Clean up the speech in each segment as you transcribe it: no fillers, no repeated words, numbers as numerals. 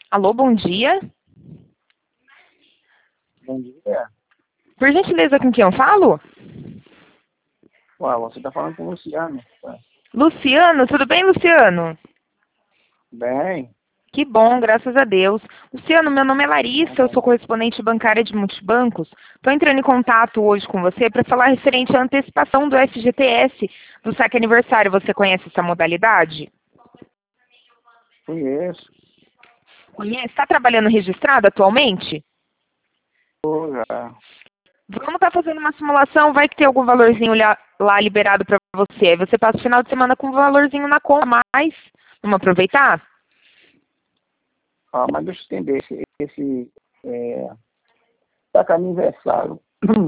Alô, bom dia. Bom dia. Por gentileza, com quem eu falo? Ué, você está falando com o Luciano. Ué. Luciano, tudo bem, Luciano? Bem, Que bom, graças a Deus. Luciano, meu nome é Larissa, eu sou correspondente bancária de multibancos. Estou entrando em contato hoje com você para falar referente à antecipação do FGTS do saque aniversário. Você conhece essa modalidade? conheço. Conhece? Está trabalhando registrado atualmente? Tô já. Vamos estar fazendo uma simulação, vai que tem algum valorzinho lá liberado para você. Aí você passa o final de semana com um valorzinho na conta a mais. Vamos aproveitar? Ah, mas deixa eu entender. Saca aniversário.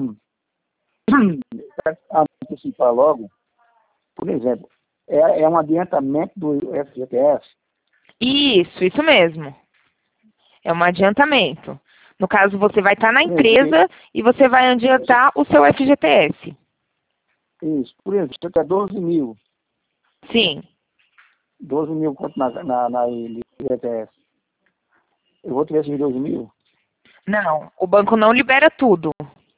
Antecipar logo, por exemplo, é um adiantamento do FGTS? Isso mesmo. É um adiantamento. No caso, você vai estar na Por exemplo, empresa e você vai adiantar o seu FGTS. isso. Por exemplo, você quer 12 mil. Sim. 12 mil quanto na FGTS? Eu vou tirar esses 12 mil? Não, o banco não libera tudo.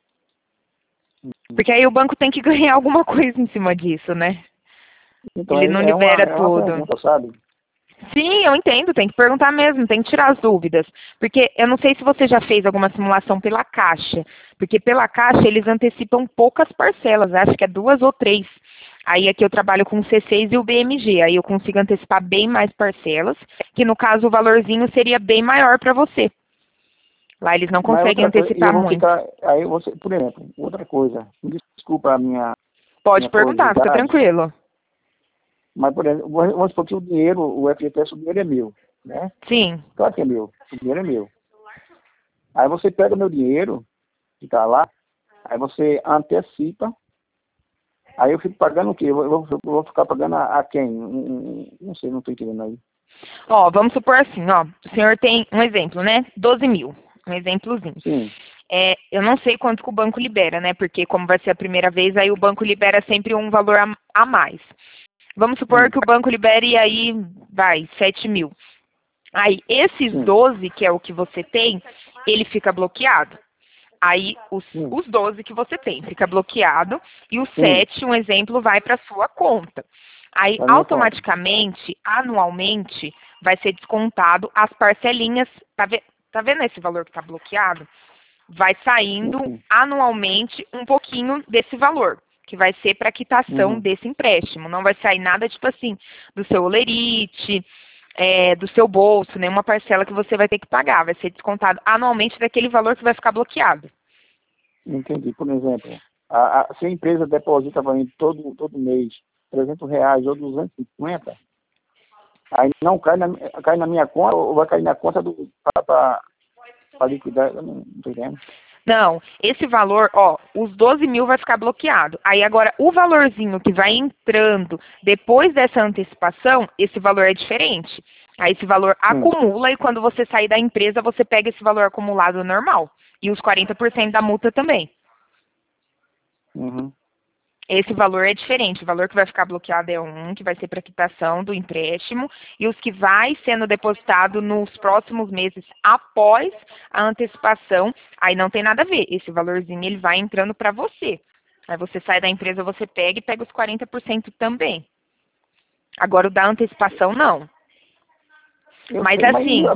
Porque aí o banco tem que ganhar alguma coisa em cima disso, né? Então, Ele não é libera uma tudo. pergunta, sabe? Sim, eu entendo, tem que perguntar mesmo, tem que tirar as dúvidas. Porque eu não sei se você já fez alguma simulação pela Caixa. Porque pela Caixa eles antecipam poucas parcelas, acho que é 2 ou 3. Aí aqui eu trabalho com o C6 e o BMG, aí eu consigo antecipar bem mais parcelas, que no caso o valorzinho seria bem maior para você. Lá eles não Mas conseguem outra coisa, e eu antecipar vou muito. ficar, aí você, por exemplo, outra coisa, me desculpa a Pode minha perguntar, fica curiosidade, tranquilo. mas, por exemplo, vamos supor que o dinheiro, o FGTS, o dinheiro é meu, né? Sim. Claro que é meu, o dinheiro é meu. Aí você pega o meu dinheiro, que está lá, aí você antecipa, aí eu fico pagando o quê? Eu vou ficar pagando a quem? Não sei, não estou entendendo aí. Ó, vamos supor assim, ó, o senhor tem um exemplo, né? 12 mil, um exemplozinho. Sim, Eu não sei quanto que o banco libera, né? Porque como vai ser a primeira vez, aí o banco libera sempre um valor a mais. Vamos supor sim, que o banco libere aí, vai, 7 mil. Aí, esses sim, 12, que é o que você tem, ele fica bloqueado. Aí, sim, os 12 que você tem fica bloqueado e o sim, 7, um exemplo, vai para sua conta. Aí, da minha conta. automaticamente, anualmente, vai ser descontado as parcelinhas. Tá vendo esse valor que está bloqueado? Vai saindo Sim, anualmente um pouquinho desse valor, que vai ser para quitação uhum. desse empréstimo. Não vai sair nada, tipo assim, do seu olerite, do seu bolso, nenhuma parcela que você vai ter que pagar. Vai ser descontado anualmente daquele valor que vai ficar bloqueado. Entendi. Por exemplo, se a empresa deposita para mim todo mês R$ 300 ou 250, aí não cai na minha conta ou vai cair na conta para liquidar? Eu não estou entendendo. Não, esse valor, ó, os 12 mil vai ficar bloqueado. Aí agora, o valorzinho que vai entrando depois dessa antecipação, esse valor é diferente. Aí esse valor Sim. acumula e quando você sair da empresa, você pega esse valor acumulado normal. E os 40% da multa também. Uhum. Esse valor é diferente. O valor que vai ficar bloqueado é um, que vai ser para quitação do empréstimo, e os que vai sendo depositado nos próximos meses após a antecipação, aí não tem nada a ver. Esse valorzinho ele vai entrando para você. Aí você sai da empresa, você pega e pega os 40% também. Agora o da antecipação não. Eu Mas sei, mas assim,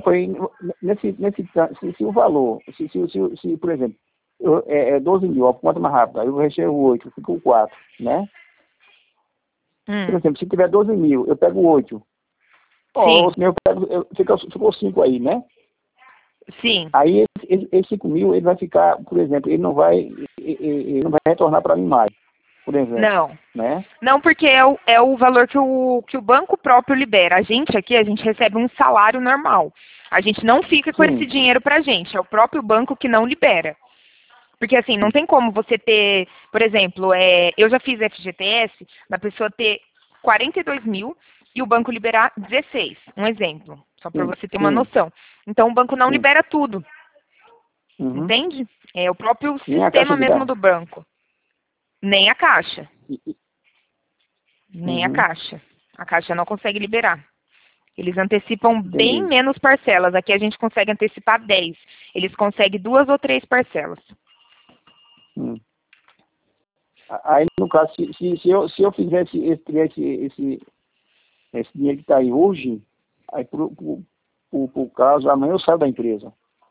se o valor, se, por exemplo, é 12 mil, a conta mais rápida, aí eu recheio 8, fico 4, né? Por exemplo, se tiver 12 mil, eu pego 8. Ó, sim, o senhor ficou 5 aí, né? sim. Aí esse 5 mil, ele vai ficar, por exemplo, ele não vai retornar para mim mais, por exemplo, Não. né? Não, porque é o valor que o banco próprio libera. A gente aqui, a gente recebe um salário normal. A gente não fica com esse Sim, dinheiro pra gente. É o próprio banco que não libera. Porque assim, não tem como você ter, por exemplo, eu já fiz FGTS, da pessoa ter 42 mil e o banco liberar 16. Um exemplo, só para sim, você ter uma sim, noção. Então o banco não sim. libera tudo, Uhum. entende? É o próprio Nem a sistema Caixa de mesmo Dar. do banco. Nem a Caixa. Nem a Uhum. Caixa. A Caixa não consegue liberar. Eles antecipam bem Entendi. menos parcelas. Aqui a gente consegue antecipar 10. Eles conseguem 2 ou 3 parcelas. Hum. Aí, no caso, se eu fizesse esse dinheiro que está aí hoje, aí por caso, amanhã eu saio da empresa,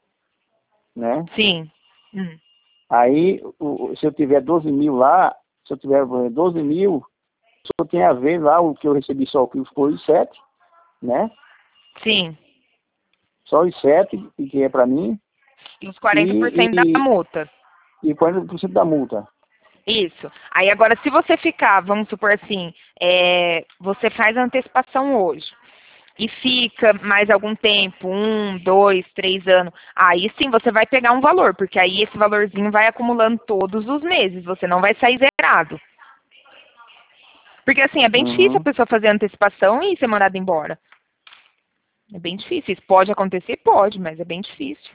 né? Sim. Hum. Aí, se eu tiver 12 mil lá, se eu tiver 12 mil, só tem a ver lá o que eu recebi só, que foi os 7, né? Sim. Só os 7, que é para mim, E os 40% da e multa. 40% da multa. Isso. Aí agora, se você ficar, vamos supor assim, você faz a antecipação hoje e fica mais algum tempo, 1, 2, 3 anos, aí sim você vai pegar um valor, porque aí esse valorzinho vai acumulando todos os meses, você não vai sair zerado. Porque assim, é bem difícil a Uhum. pessoa fazer antecipação e ser mandada embora. É bem difícil. Isso pode acontecer? Pode, mas é bem difícil.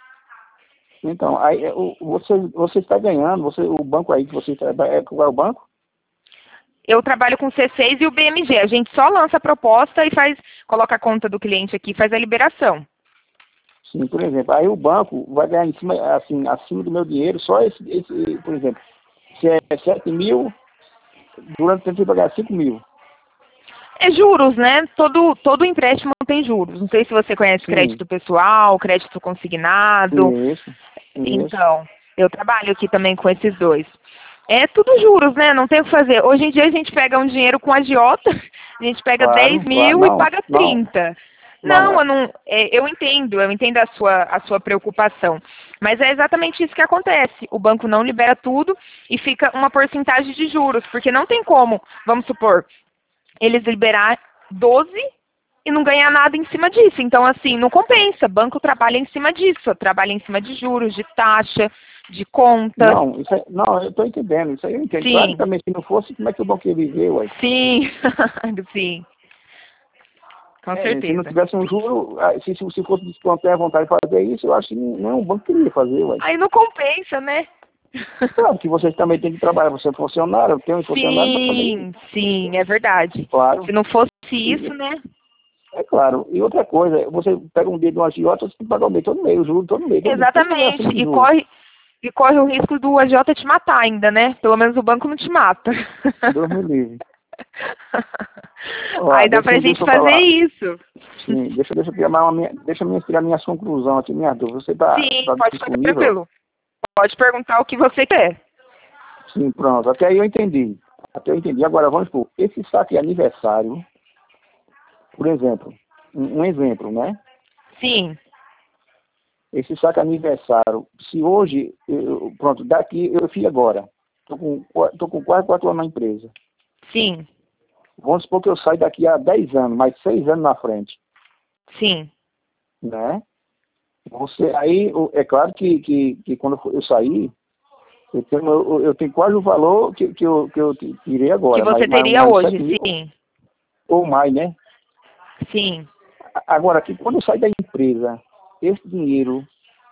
Então, aí você está ganhando, o banco aí que você trabalha, qual é o banco? Eu trabalho com C6 e o BMG. A gente só lança a proposta e coloca a conta do cliente aqui e faz a liberação. Sim, por exemplo, aí o banco vai ganhar em cima, assim, acima do meu dinheiro, só por exemplo, se é 7 mil, durante o tempo você vai ganhar 5 mil. É juros, né? Todo empréstimo tem juros. Não sei se você conhece Sim, crédito pessoal, crédito consignado. isso, isso. Então, eu trabalho aqui também com esses dois. É tudo juros, né? Não tem o que fazer. Hoje em dia a gente pega um dinheiro com agiota, a gente pega 10 Claro, claro, mil e não, paga não, 30. não, Não, eu entendo a sua preocupação. Mas é exatamente isso que acontece. O banco não libera tudo e fica uma porcentagem de juros, porque não tem como, vamos supor, eles liberar 12 e não ganhar nada em cima disso. Então, assim, não compensa. Banco trabalha em cima disso, trabalha em cima de juros, de taxa, de conta. não, isso aí, não, eu estou entendendo, isso aí eu entendo. Claro que Sim, também, se não fosse, como é que o banco ia viver, ué? sim, sim, com Se não certeza. tivesse um juro, se fosse descontar a vontade de fazer isso, eu acho que não é um banco que iria fazer, ué. Aí não compensa, né? Claro que vocês também têm que trabalhar, você é funcionário, eu tenho um funcionário também, Sim, sim, é verdade. claro. Se não fosse isso, E, né? é claro. E outra coisa, você pega um dinheiro de um agiota, você tem que pagar o mês todo mês, o juro todo mês, todo mês. Por que você vai Exatamente. acima de E juros? corre o risco do agiota te matar ainda, né? Pelo menos o banco não te mata. Deus me livre. Ó, Aí dá pra deixa gente eu fazer falar. isso. Sim, deixa eu tirar minhas conclusões aqui, minha dúvida. Você tá Sim, pode ficar disponível? tranquilo. Pode perguntar o que você quer. Sim, pronto. Até aí eu entendi. Até eu entendi. Agora vamos supor, esse saque aniversário, por exemplo, um exemplo, né? Sim, Esse saque aniversário, se hoje, pronto, daqui eu fui agora. Tô com quase 4 anos na empresa. sim, Vamos supor que eu saio daqui a 10 anos, mais 6 anos na frente, sim. né? Aí, é claro que quando eu sair, eu tenho quase o valor que eu tirei Que agora, você teria mais 7 hoje, mil sim. ou mais, né? Sim. Agora, que quando eu sair da empresa, esse dinheiro,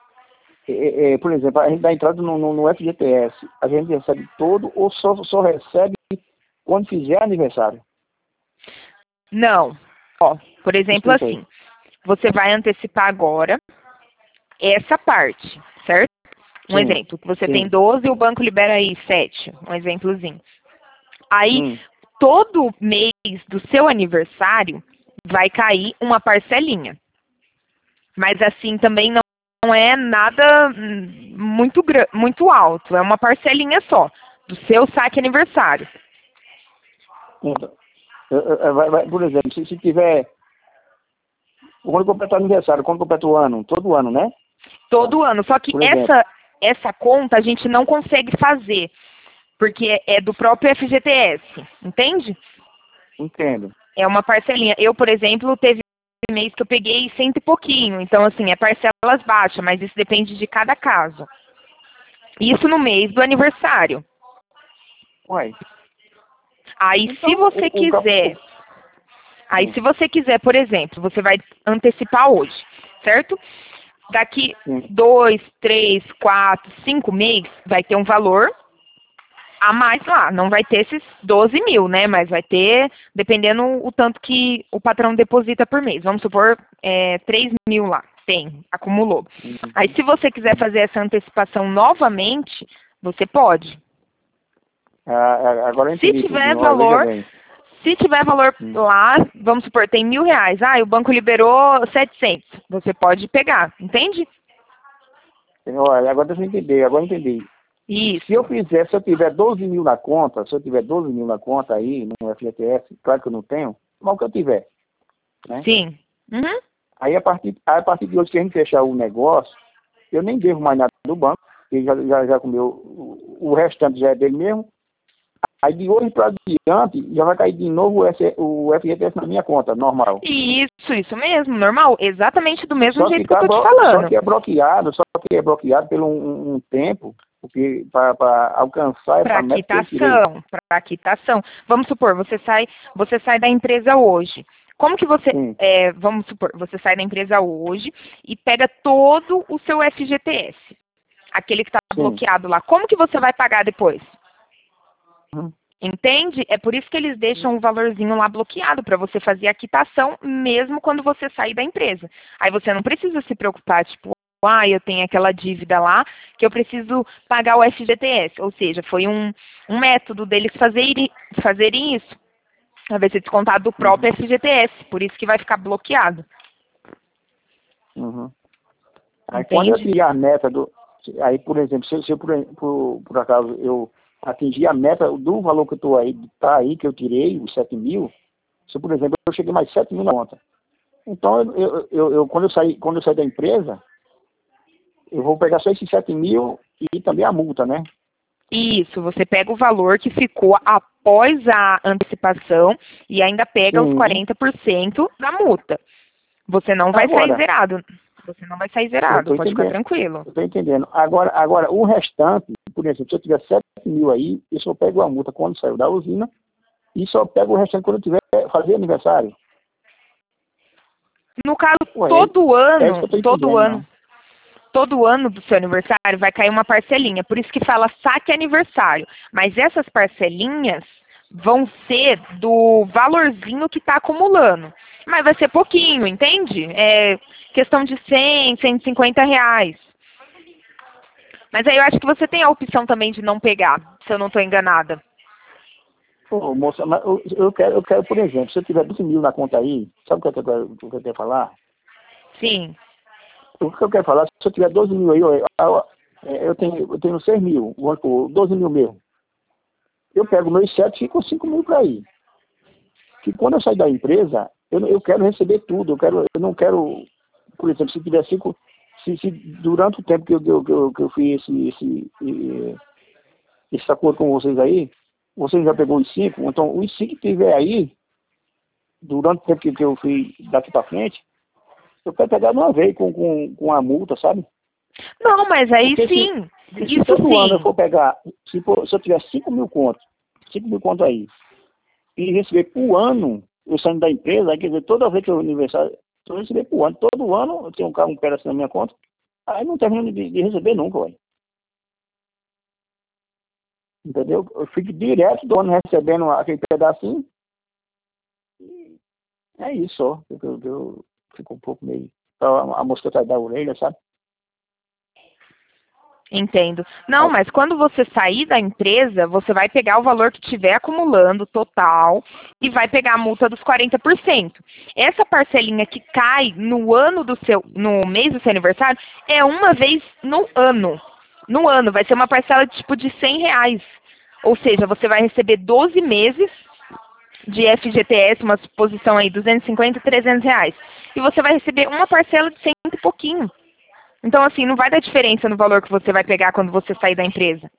por exemplo, a gente dá entrada no FGTS, a gente recebe todo ou só recebe quando fizer aniversário? Não. Ó, por exemplo, Explica aí. assim, você vai antecipar agora essa parte, certo? Um Sim, exemplo, que você tem sim. 12 e o banco libera aí 7, um exemplozinho. Aí, Hum, todo mês do seu aniversário vai cair uma parcelinha. Mas assim, também não é nada muito alto, é uma parcelinha só, do seu saque aniversário. então, por exemplo, se tiver, quando completar o aniversário, quando completa o ano, todo ano, né? Todo ano. Só que Por exemplo, essa conta a gente não consegue fazer, porque é do próprio FGTS, entende? entendo. É uma parcelinha. Eu, por exemplo, teve mês que eu peguei cento e pouquinho. Então, assim, é parcelas baixas, mas isso depende de cada caso. Isso no mês do aniversário. Uai, Aí, se então, você quiser, sim, se você quiser, por exemplo, você vai antecipar hoje, certo? Daqui sim, 2, 3, 4, 5 meses vai ter um valor. a mais lá. Não vai ter esses 12 mil, né? Mas vai ter, dependendo o tanto que o patrão deposita por mês. Vamos supor, 3 mil lá. Tem, acumulou. Aí, se você quiser fazer essa antecipação novamente, você pode. Agora eu Se entendi tiver tudo. Olha, veja valor, bem. se tiver valor lá, vamos supor, tem R$ 1.000. Ah, o banco liberou 700. Você pode pegar, entende? Olha, agora deixa eu entender, agora eu entendi. Isso. Se eu tiver 12 mil na conta, aí no FGTS, claro que eu não tenho, mas o que eu tiver, né? Sim. Uhum. Aí a partir de hoje que a gente fechar o negócio, eu nem devo mais nada do banco, ele já comeu, o restante já é dele mesmo. Aí de hoje para diante, já vai cair de novo o FGTS na minha conta, normal. Isso mesmo, normal. Exatamente do mesmo jeito que eu Só tô te falando. só que é bloqueado por um tempo, porque para alcançar essa meta que eu tirei. Para quitação. Vamos supor, você sai da empresa hoje. Como que você, vamos supor, você sai da empresa hoje e pega todo o seu FGTS, aquele que está bloqueado lá. Como que você vai pagar depois? Entende? É por isso que eles deixam o valorzinho lá bloqueado, para você fazer a quitação mesmo quando você sair da empresa. Aí você não precisa se preocupar, tipo, eu tenho aquela dívida lá que eu preciso pagar o FGTS. Ou seja, foi um método deles fazerem isso. Vai ser descontado do próprio FGTS, por isso que vai ficar bloqueado. Aí quando eu atingir a meta aí, por exemplo, se eu por acaso eu atingir a meta do valor que eu estou aí, que eu tirei, os 7 mil, se por exemplo eu cheguei mais 7 mil na conta. Então quando eu sair da empresa, eu vou pegar só esses 7 mil e também a multa, né? Isso, você pega o valor que ficou após a antecipação e ainda pega os 40% da multa. Você não vai sair zerado. Você não vai sair zerado, pode ficar tranquilo. Eu estou entendendo. Agora, o restante, por exemplo, se eu tiver 7 mil aí, eu só pego a multa quando saiu da usina e só pego o restante quando eu tiver fazer aniversário. No caso, todo ano do seu aniversário vai cair uma parcelinha. Por isso que fala saque aniversário. Mas essas parcelinhas vão ser do valorzinho que está acumulando. Mas vai ser pouquinho, entende? É questão de R$ 100, R$ 150. Mas aí eu acho que você tem a opção também de não pegar, se eu não estou enganada. Pô, moça, mas eu quero, por exemplo, se eu tiver 12 mil na conta aí, sabe o que eu quero falar? Sim. O que eu quero falar, se eu tiver 12 mil aí, eu tenho 6 mil, 12 mil mesmo. Eu pego meus 7 e fico com 5 mil para ir. Que quando eu sair da empresa, eu quero receber tudo. Eu não quero, por exemplo, se tiver 5, se durante o tempo que eu fiz esse acordo com vocês aí, vocês já pegou os 5, então os 5 que tiver aí, durante o tempo que eu fui daqui para frente, eu quero pegar de uma vez com a multa, sabe? Não, mas aí porque sim. Se todo ano eu for pegar, se eu tiver 5 mil contos aí, e receber por ano, eu saindo da empresa, aí quer dizer, toda vez que eu aniversário, eu receber por ano, todo ano eu tenho um pedaço na minha conta, aí não termino de receber nunca, ué. Entendeu? Eu fico direto do ano recebendo aquele pedacinho, e é isso só. Eu fico um pouco meio, a mosca atrás da orelha, sabe? Entendo. Não, mas quando você sair da empresa, você vai pegar o valor que tiver acumulando total e vai pegar a multa dos 40%. Essa parcelinha que cai no mês do seu aniversário é uma vez no ano. No ano, vai ser uma parcela tipo de R$ 100. Ou seja, você vai receber 12 meses de FGTS, uma suposição aí, 250, R$ 300. E você vai receber uma parcela de 100 e pouquinho. Então, assim, não vai dar diferença no valor que você vai pegar quando você sair da empresa.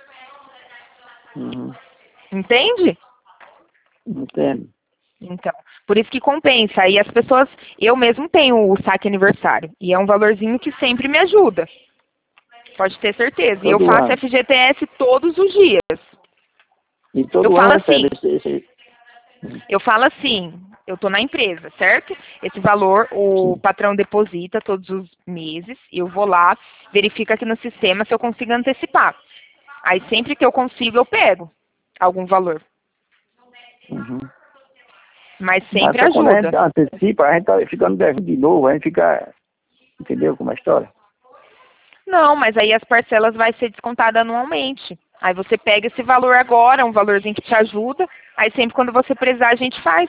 Entende? Entendo. Então, por isso que compensa. Aí as pessoas, eu mesmo tenho o saque aniversário. E é um valorzinho que sempre me ajuda. Pode ter certeza. E eu faço FGTS todos os dias. E todo eu ano falo assim, esse... Eu falo assim, eu estou na empresa, certo? Esse valor o patrão deposita todos os meses, eu vou lá, verifico aqui no sistema se eu consigo antecipar. Aí sempre que eu consigo, eu pego algum valor. Uhum. Mas sempre Até quando a gente ajuda. antecipa, a gente tá ficando devendo de novo, a gente fica... Entendeu como é a história? Não, mas aí as parcelas vai ser descontada anualmente. Aí você pega esse valor agora, um valorzinho que te ajuda, aí sempre quando você precisar a gente faz.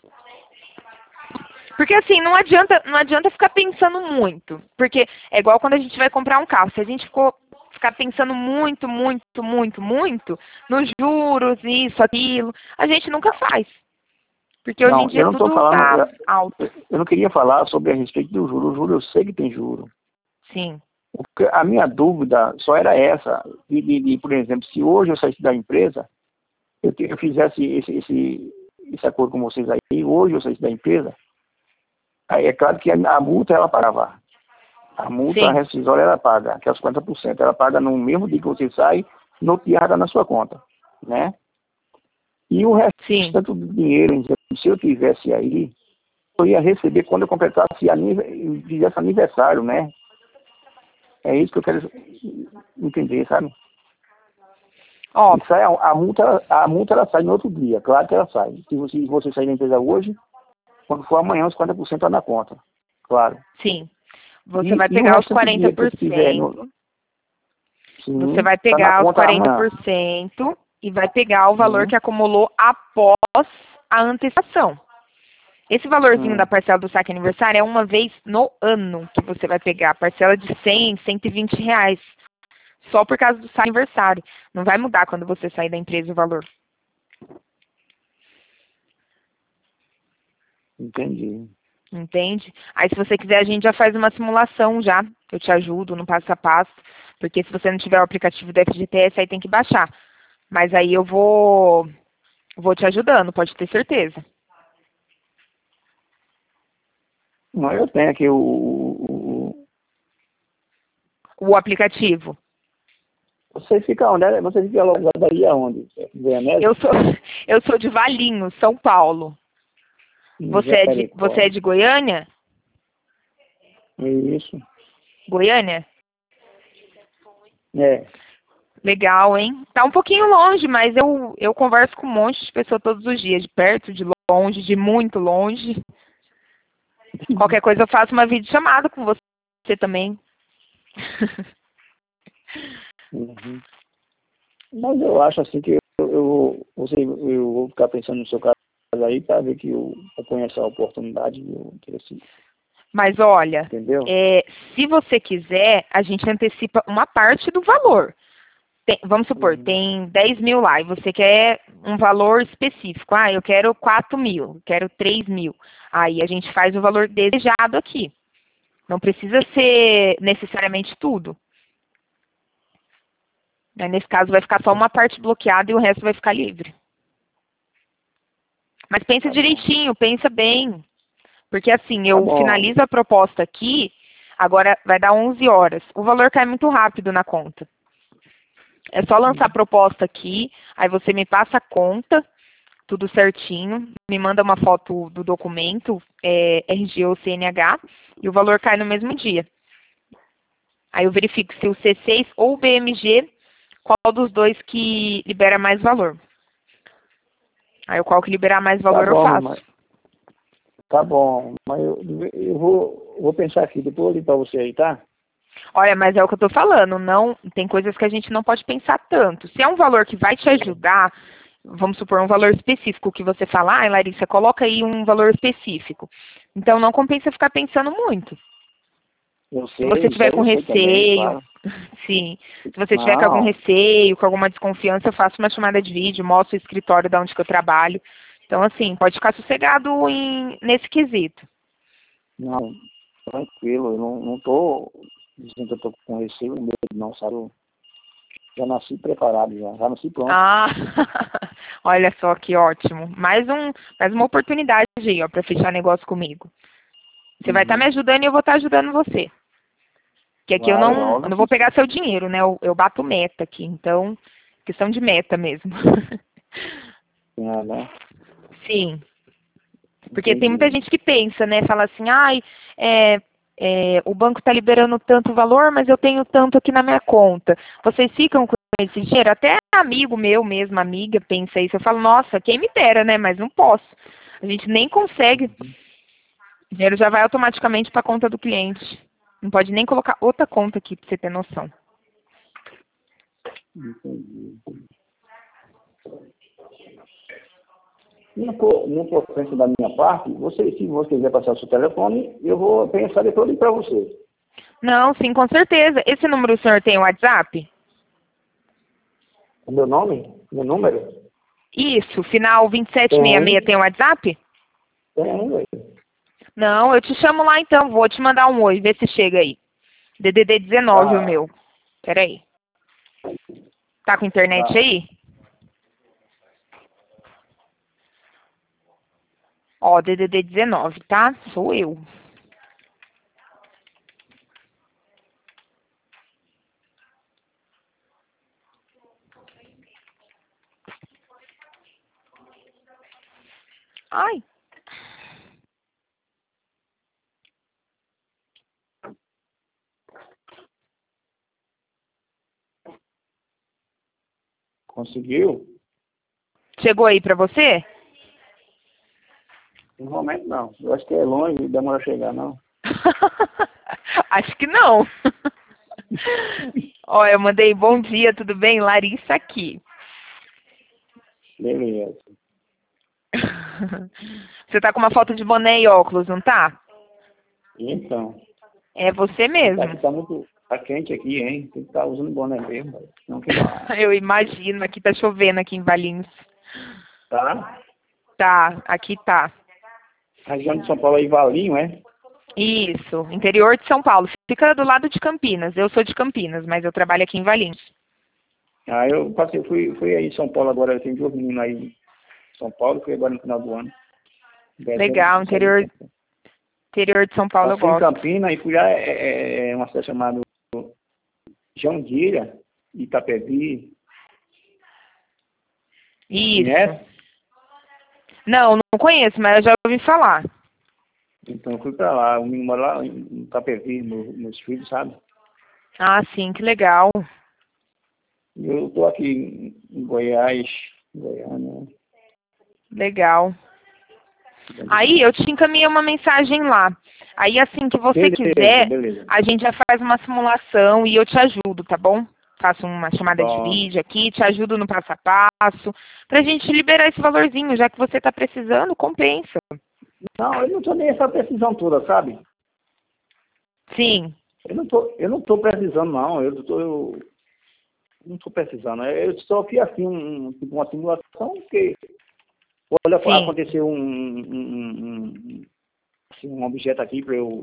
Porque assim, não adianta ficar pensando muito. Porque é igual quando a gente vai comprar um carro. Se a gente ficar pensando muito, muito, muito, muito nos juros, isso, aquilo, a gente nunca faz. Porque hoje em Não, eu dia não estou tudo falando... tá alto. Eu não queria falar sobre a respeito do juro. O juro eu sei que tem juro. Sim, Porque a minha dúvida só era essa, por exemplo, se hoje eu saísse da empresa, eu fizesse esse acordo com vocês aí, hoje eu saísse da empresa, aí é claro que a multa ela pagava. A multa sim, rescisória ela paga, que é os 50%. Ela paga no mesmo dia que você sai, no dia ela dá na sua conta, né? E o sim. restante do dinheiro, se eu tivesse aí, eu ia receber quando eu completasse fizesse aniversário, né? É isso que eu quero entender, sabe? Ó, E sai, a multa ela sai no outro dia, claro que ela sai. Se você sair da empresa hoje, quando for amanhã, os 40% está na conta, claro. sim. Você vai E o pegar os restante do quarenta dinheiro que por eu tiver, cento. Você sim, vai está na pegar os conta quarenta amanhã. por cento e vai pegar o valor Hum, que acumulou após a antecipação. Esse valorzinho da hum, parcela do saque aniversário é uma vez no ano que você vai pegar a parcela de 100, R$ 120. Só por causa do saque aniversário. Não vai mudar quando você sair da empresa o valor. entendi. Entende? Aí se você quiser a gente já faz uma simulação já. Eu te ajudo no passo a passo. Porque se você não tiver o aplicativo do FGTS, aí tem que baixar. Mas aí eu vou te ajudando, pode ter certeza. Mas eu tenho aqui O aplicativo. você fica onde? Você fica localizado aí aonde? Goianese? Eu sou, eu sou de Valinhos, São Paulo. Em Você é de Jericó. Goiânia? Isso. Goiânia? É. Legal, hein? Tá um pouquinho longe, mas eu converso com um monte de pessoa todos os dias, de perto, de longe, de muito longe. Qualquer coisa eu faço uma videochamada com você também. Uhum. Mas eu acho assim que eu vou ficar pensando no seu caso aí para ver que eu ponho essa oportunidade e eu interesse, Mas olha, entendeu? se você quiser, a gente antecipa uma parte do valor. Vamos supor, Uhum. tem 10 mil lá e você quer um valor específico. Ah, eu quero 4 mil, quero 3 mil. Aí a gente faz o valor desejado aqui. Não precisa ser necessariamente tudo. Aí, nesse caso, vai ficar só uma parte bloqueada e o resto vai ficar livre. Mas pensa Tá bom. direitinho, pensa bem. Porque assim, Tá eu bom. finalizo a proposta aqui, agora vai dar 11 horas. O valor cai muito rápido na conta. É só lançar a proposta aqui, aí você me passa a conta, tudo certinho, me manda uma foto do documento, RG ou CNH, e o valor cai no mesmo dia. Aí eu verifico se o C6 ou o BMG, qual dos dois que libera mais valor. Aí qual que liberar mais Tá valor eu bom, faço. mas tá bom. Mas eu vou pensar aqui, depois eu ligo para você aí, tá? Olha, mas é o que eu estou falando, não, tem coisas que a gente não pode pensar tanto. Se é um valor que vai te ajudar, vamos supor, um valor específico que você fala, ah, Larissa, coloca aí um valor específico. Então não compensa ficar pensando muito. Eu Se você sei, isso tiver aí com eu sei também, receio, claro. sim, se você tiver com algum Não, receio, com alguma desconfiança, eu faço uma chamada de vídeo, mostro o escritório de onde que eu trabalho. Então, assim, pode ficar sossegado nesse quesito. não, tranquilo, eu não tô dizendo que eu tô com receio, medo, não, sabe? Eu já nasci preparado, já nasci pronto. Ah, olha só que ótimo. Mais uma oportunidade aí, ó, para fechar negócio comigo. Você vai estar me Uhum. ajudando e eu vou estar ajudando você. Que aqui eu Claro, não, eu óbvio não que vou pegar sim. seu dinheiro, né? Eu bato meta aqui. Então, questão de meta mesmo. É, né? Sim. Porque tem muita Entendi. gente que pensa, né? Fala assim, ai, é, o banco está liberando tanto valor, mas eu tenho tanto aqui na minha conta. Vocês ficam com esse dinheiro? Até amigo meu mesmo, amiga, pensa isso. Eu falo, nossa, quem me dera, né? Mas não posso. A gente nem consegue. O dinheiro já vai automaticamente para a conta do cliente. Não pode nem colocar outra conta aqui para você ter noção. Entendi. Não for ofensa da minha parte, se você quiser passar o seu telefone, eu vou pensar depois para você. Não, sim, com certeza. Esse número o senhor tem o WhatsApp? O meu nome? Meu número? Isso, final 2766 tem o WhatsApp? Tem, ué. Não, eu te chamo lá então, vou te mandar um oi, vê se chega aí. DDD 19 o meu. Peraí. Tá com internet aí? Ó, DDD 19, tá? Sou eu. Ai. Conseguiu? Chegou aí pra você? No momento não. Eu acho que é longe, demora a chegar, não. Acho que não. Ó, eu mandei bom dia, tudo bem? Larissa aqui. Beleza. Você tá com uma foto de boné e óculos, não tá? Então. É você mesmo. Tá quente aqui, hein? Tem que estar usando boné mesmo. Não queimar. Eu imagino, aqui tá chovendo aqui em Valinhos. Tá? Tá, aqui tá. A região de São Paulo aí, Valinho, é? Isso, interior de São Paulo. Fica do lado de Campinas. Eu sou de Campinas, mas eu trabalho aqui em Valinhos. Eu fui aí em São Paulo agora, eu tenho 2 meninos aí em São Paulo, fui agora no final do ano. Legal, interior de São Paulo eu Passei em gosto. Campinas e fui lá, uma cidade chamada Jandira, Itapevi. Isso. Conhece? Não, não conheço, mas eu já ouvi falar. Então eu fui pra lá, o menino mora lá em Itapevi, meus filhos, sabe? Ah, sim, que legal. Eu tô aqui em Goiás, Goiânia. Legal. Aí eu te encaminhei uma mensagem lá. Aí assim que você quiser, beleza. a gente já faz uma simulação e eu te ajudo, tá bom? Faço uma chamada de Bom. vídeo aqui, te ajudo no passo a passo, pra gente liberar esse valorzinho, já que você tá precisando, compensa. Não, eu não tô nem essa precisão toda, sabe? Sim. Eu não tô precisando, não. Eu não tô precisando. Eu só fiz assim, tipo uma simulação, porque olha, Sim. aconteceu assim, um objeto aqui para eu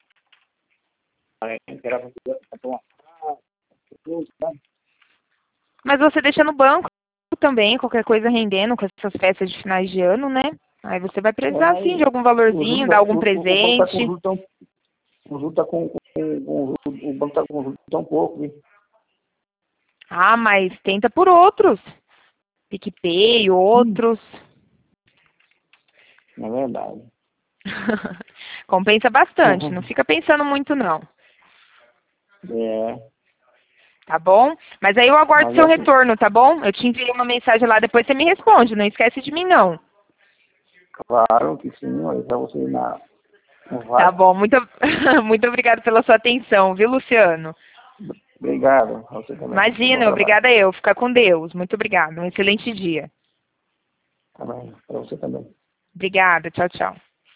esperar pra uma sabe? Mas você deixa no banco também, qualquer coisa rendendo com essas festas de finais de ano, né? Aí você vai precisar sim de algum valorzinho, dar algum presente. O banco tá com juros tão pouco, viu? Ah, mas tenta por outros. PicPay, outros. É verdade. Compensa bastante, não fica pensando muito não. É. Tá bom? Mas aí eu aguardo Mas seu assim, retorno, tá bom? Eu te enviei uma mensagem lá, depois você me responde, não esquece de mim não. claro que sim, olha, pra você ir no Tá VAR. bom, muito, muito obrigada pela sua atenção, viu, Luciano? Obrigado. A você também. Imagina, obrigada eu. Fica com Deus. Muito obrigada. Um excelente dia. Tá bem, pra você também. Obrigada. Tchau, tchau.